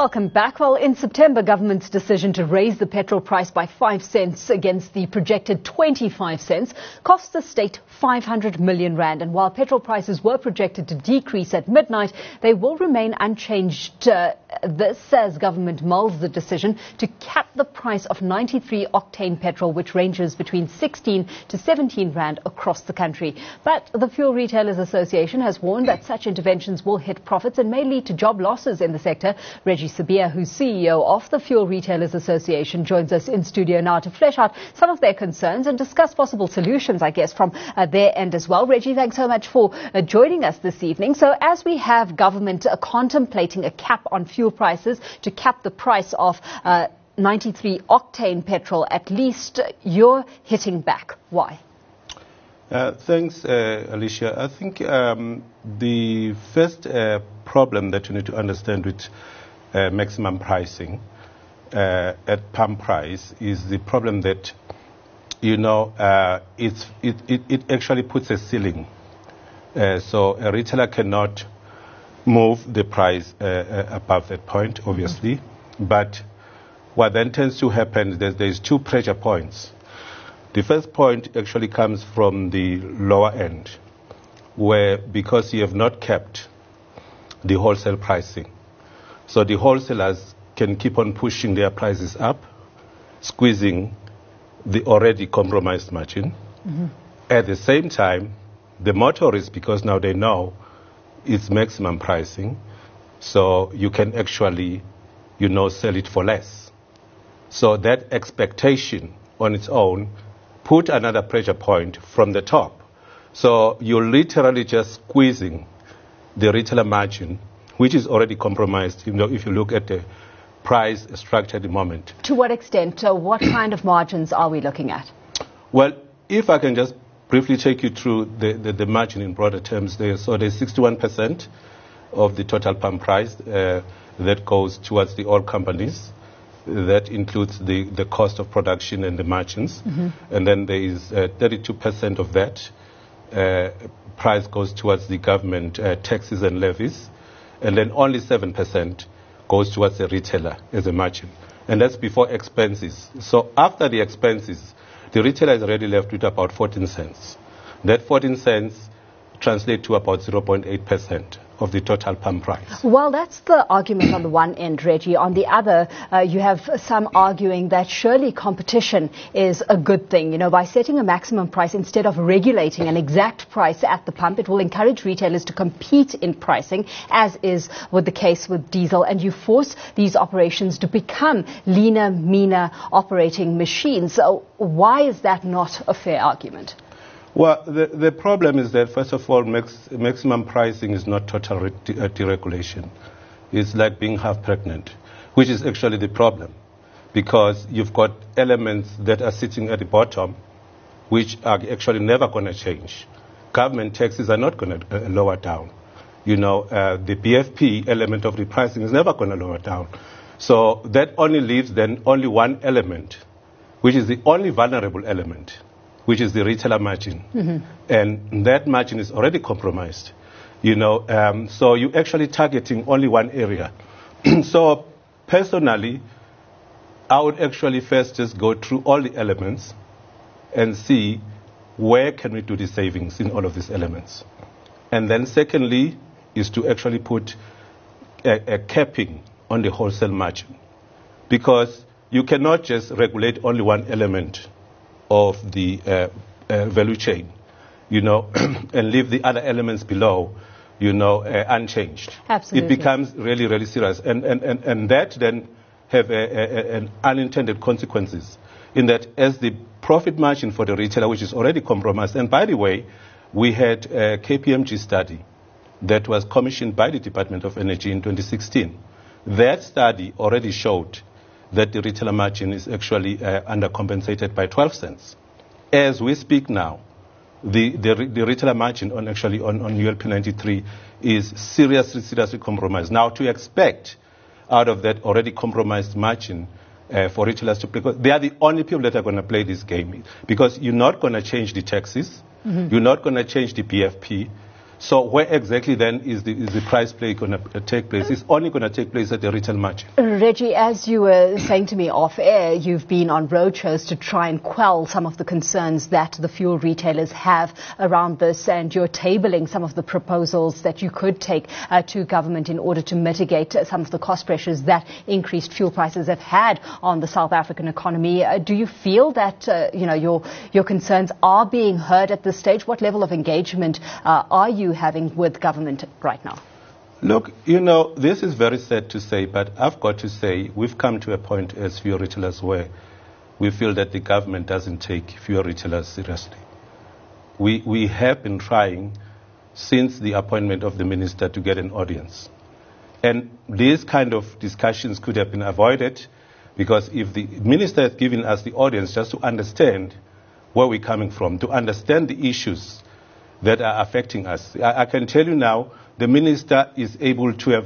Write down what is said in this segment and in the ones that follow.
Welcome back. Well, in September, government's decision to raise the petrol price by 5 cents against the projected 25 cents cost the state 500 million rand. And while petrol prices were projected to decrease at midnight, they will remain unchanged. This as government mulls the decision to cap the price of 93 octane petrol, which ranges between 16 to 17 rand across the country. But the Fuel Retailers Association has warned that such interventions will hit profits and may lead to job losses in the sector. Reggie Sibiya, who's CEO of the Fuel Retailers Association, joins us in studio now to flesh out some of their concerns and discuss possible solutions, I guess, from their end as well. Reggie, thanks so much for joining us this evening. So as we have government contemplating a cap on fuel prices to cap the price of 93 octane petrol, at least you're hitting back. Why? Thanks, Alicia. I think the first problem that you need to understand with maximum pricing at pump price is the problem that, you know, it actually puts a ceiling. So a retailer cannot move the price above that point, obviously. But what then tends to happen is there's two pressure points. The first point actually comes from the lower end, where because you have not kept the wholesale pricing, so the wholesalers can keep on pushing their prices up, squeezing the already compromised margin. Mm-hmm. At the same time, the motorists, because now they know it's maximum pricing, so you can actually, you know, sell it for less. So that expectation on its own put another pressure point from the top. So you're literally just squeezing the retailer margin, which is already compromised, you know, if you look at the price structure at the moment. To what extent? What kind of margins are we looking at? Well, if I can just briefly take you through the margin in broader terms there. So there's 61% of the total pump price that goes towards the oil companies. That includes the cost of production and the margins. Mm-hmm. And then there is 32% of that price goes towards the government taxes and levies. And then only 7% goes towards the retailer as a margin. And that's before expenses. So after the expenses, the retailer is already left with about 14 cents. That 14 cents translates to about 0.8% of the total pump price. Well, that's the argument on the one end, Reggie. On the other, you have some arguing that surely competition is a good thing. You know, by setting a maximum price instead of regulating an exact price at the pump, it will encourage retailers to compete in pricing, as is with the case with diesel, and you force these operations to become leaner, meaner operating machines. So why is that not a fair argument? Well, the problem is that, first of all, maximum pricing is not total deregulation. It's like being half pregnant, which is actually the problem, because you've got elements that are sitting at the bottom, which are actually never going to change. Government taxes are not going to lower down. You know, the BFP element of the pricing is never going to lower down. So that only leaves then only one element, which is the only vulnerable element, which is the retailer margin. Mm-hmm. And that margin is already compromised. You know, so you're actually targeting only one area. So personally, I would actually first just go through all the elements and see where can we do the savings in all of these elements. And then secondly is to actually put a capping on the wholesale margin, because you cannot just regulate only one element of the value chain, you know, and leave the other elements below, you know, unchanged. Absolutely. It becomes really, really serious. And that then have an unintended consequences in that as the profit margin for the retailer, which is already compromised. And by the way, we had a KPMG study that was commissioned by the Department of Energy in 2016. That study already showed that the retailer margin is actually undercompensated by 12 cents. As we speak now, the retailer margin on ULP 93 is seriously compromised. Now, to expect out of that already compromised margin for retailers to play, because they are the only people that are going to play this game, because you're not going to change the taxes, mm-hmm. You're not going to change the BFP, So where exactly then is the price play going to take place? It's only going to take place at the retail margin. Reggie, as you were saying to me off air, you've been on roadshows to try and quell some of the concerns that the fuel retailers have around this, and you're tabling some of the proposals that you could take to government in order to mitigate some of the cost pressures that increased fuel prices have had on the South African economy. Do you feel that your concerns are being heard at this stage? What level of engagement are you having with government right now? Look, this is very sad to say, but I've got to say we've come to a point as fuel retailers where we feel that the government doesn't take fuel retailers seriously. We have been trying since the appointment of the minister to get an audience. And these kind of discussions could have been avoided, because if the minister had given us the audience just to understand where we're coming from, to understand the issues that are affecting us. I can tell you now, the minister is able to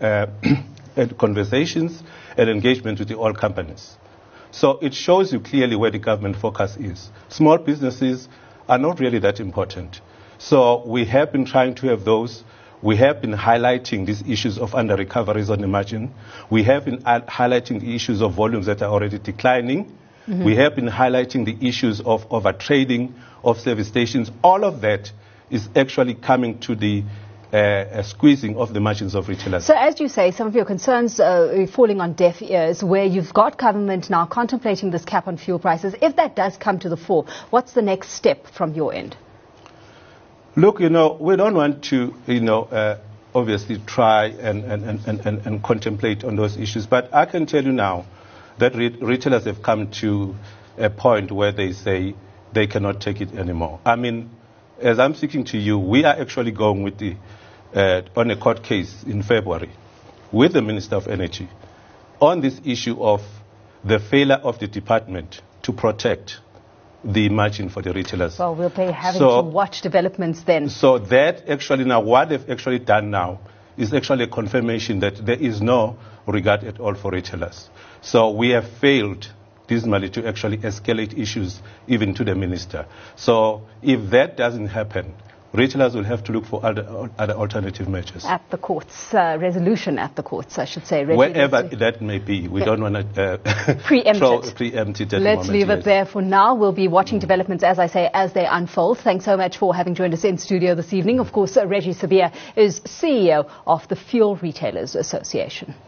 have conversations and engagement with the oil companies. So it shows you clearly where the government focus is. Small businesses are not really that important. So we have been trying to have those. We have been highlighting these issues of under-recoveries on the margin. We have been highlighting the issues of volumes that are already declining. Mm-hmm. We have been highlighting the issues of over-trading of service stations. All of that is actually coming to the squeezing of the margins of retailers. So as you say, some of your concerns are falling on deaf ears, where you've got government now contemplating this cap on fuel prices. If that does come to the fore, what's the next step from your end? Look, we don't want to, obviously try and contemplate on those issues. But I can tell you now that retailers have come to a point where they say they cannot take it anymore. I mean, as I'm speaking to you, we are actually going with on a court case in February with the Minister of Energy on this issue of the failure of the department to protect the margin for the retailers. Well, we'll be having to watch developments then. So that actually now, what they've actually done now is actually a confirmation that there is no regard at all for retailers. So we have failed dismally to actually escalate issues even to the minister. So if that doesn't happen, retailers will have to look for other alternative measures. At the courts, resolution at the courts, I should say. Wherever that may be. We don't want to preempt it. Let's leave it there for now. We'll be watching developments, as I say, as they unfold. Thanks so much for having joined us in studio this evening. Of course, Reggie Sibiya is CEO of the Fuel Retailers Association.